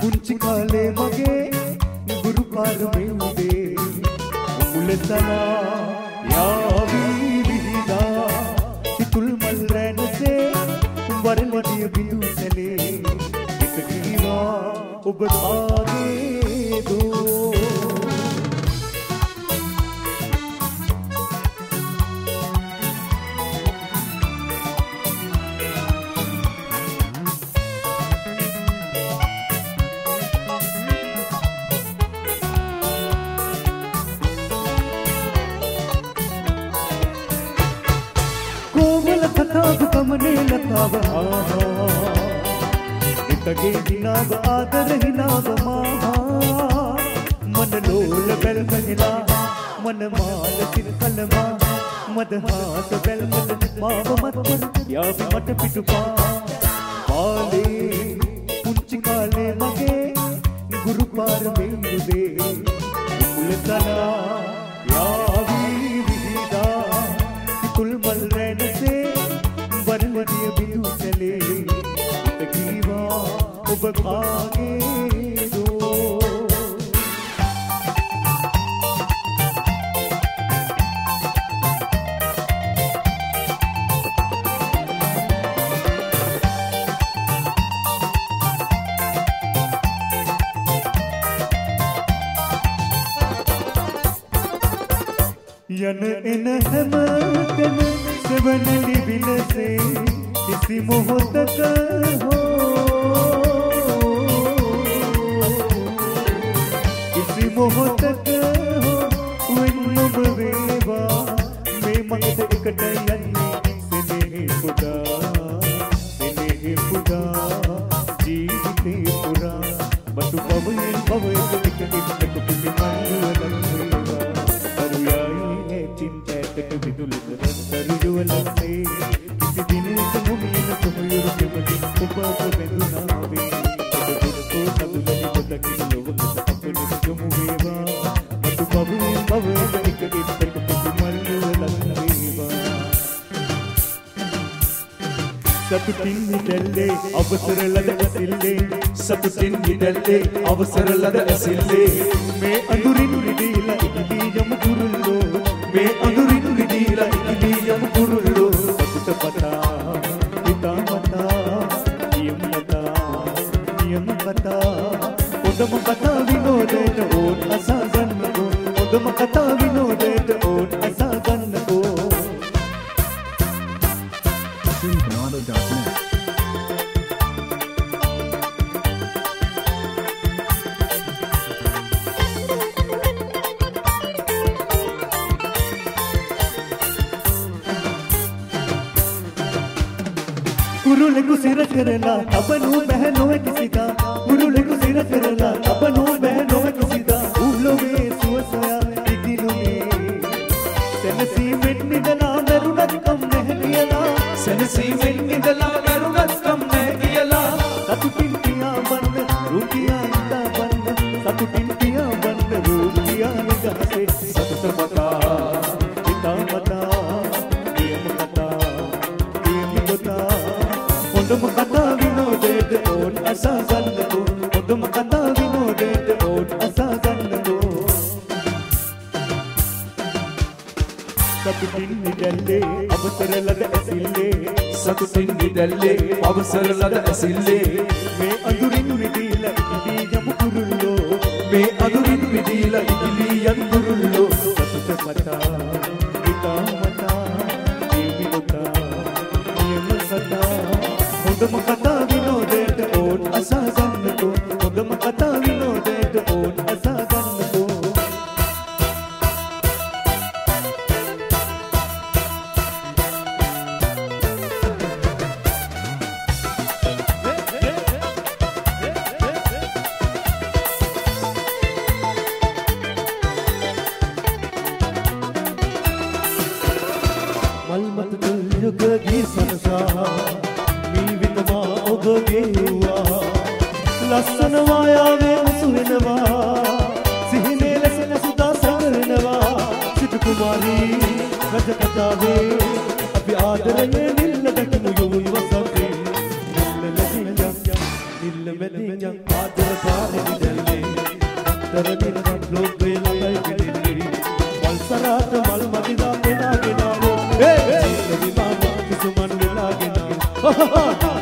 පුංචි කාලේ මගේ ගුරු පාරමේ උදේ මුලතනා යාවි විහිදා සිතුල් මල් රැඳසේ වරලඩිය බිඳු සැලේ එක කිවා ඔබ තාගේ දෝ කතාව කමනේ ලතාව ඉතගේ දිනාව ආදර හිනාව මහා මන ලෝල බැල් කහිලා මන මාල සිර කලමා මදහාස බැල්මද මාව මත් යාවි මට පිටුපා කාලේ පුංචි කාලේ මගේ ගුරු පාරමේ උදේ මුලතනා යාවි විහිදා සිතුල් මල් රැඳසේ වරලඩිය බිඳු සැලේ එක කීවා ඔබ කාගේ දෝ යන එන හැමතැන සෙවණලි විලසේ කිසි මොහොතක කිසි මොහොතක වෙන් ඔබ වේවා මේ මගට එකට යන්නේ සෙනෙහි පුදා ජීවිතේ පුරා මතු පවයෙන් පවයක එක එක්ක පිපි මංගලම් වේවා අරුයයි චින්තයක විදුලිත දරුවලන්නේ කිසි දිනක මුමින සොහයුරු කෙමති ඔබ බෙදුනාවේ ඔබ දුරකෝ නබුලි පොතකින් ලොවකට අපිට යොමු වේවා මතු පවයෙන් පවයක එක එක්ක පිපි මංගලම් වේවා සතුටින් නිදැල්ලේ අවසර ලද ඇසිල්ලේ සතුටින් නිදැල්ලේ අවසර ලද ඇසිල්ලේ මේ අඳුරින් රිදීලා ඉදිලි යමු කුරුල්ලෝ මේ අඳුරින් රිදීලා ඉදිලි යමු කුරුල්ලෝ සතුට පතා හිතා මතා නියම කතා හොඳම කතා විනෝදයට ඕන් අසා ගන්නකෝ හොඳම කතා විනෝදයට ඕන් අසා ගන්නකෝ කුරුලෙකු සිර කරලා තබනු බෑ නොවේ කිසිදා කුරුලෙකු සිර කරලා තබනු බෑ නොවේ කිසිදා උලොවේ සුවසයා ඉදිනුනේ සැනසීමෙන් නිදලා දරුණක් කම් නැහැ කියලා සැනසීමෙන් නිදලා දරුණක් කම් නැහැ කියලා සතුටින් පියා බන්න රුකියා ඉඳා බන්න සතුටින් පියා බන්න රුකියා නිදහසේ සතුට මතා හිතා මතා නියම කතා හොඳම කතා විනෝදයට ඕන් අසා ගන්නකෝ හොඳම කතා විනෝදයට ඕන් අසා ගන්නකෝ සතුටින් නිදැල්ලේ අවසර ලද ඇසිල්ලේ සතුටින් නිදැල්ලේ අවසර ලද ඇසිල්ලේ මේ අඳුරින් රිදීලා ඉදිලි යමු කුරුල්ලෝ මේ අඳුරින් රිදීලා ඉදිලි යමු කුරුල්ලෝ සතුට මතා හිතා මතා ජීවිතා නියම කතා හොඳම කතා විනෝදයට ඕන් අසා ගන්නකෝ හොඳම කතා විනෝදයට ඕන් අසා ගන්නකෝ මල් මත තුල් යුග ගී සනසා ඔබගේවා ලස්සන වායාවේ මුසු වෙනවා සිහිනේ ලෙස සුදා සැවරෙනවා සිටු කුමාරී රජ කතාවේ අපි ආදරයේ නිල්ල දැකමු යොමු වසන්තේ නිල්ල ලැබියම් ඉල්ල මැදින් ආදර පාරේ දැල්ලේ අතරදින ලෝකේ ළඟයි ගිලින්නේ මල් සරාට මල් මදිදා පෙනාගෙන ආවෝ ඒ විමාන කිසුමන් වෙලාගෙන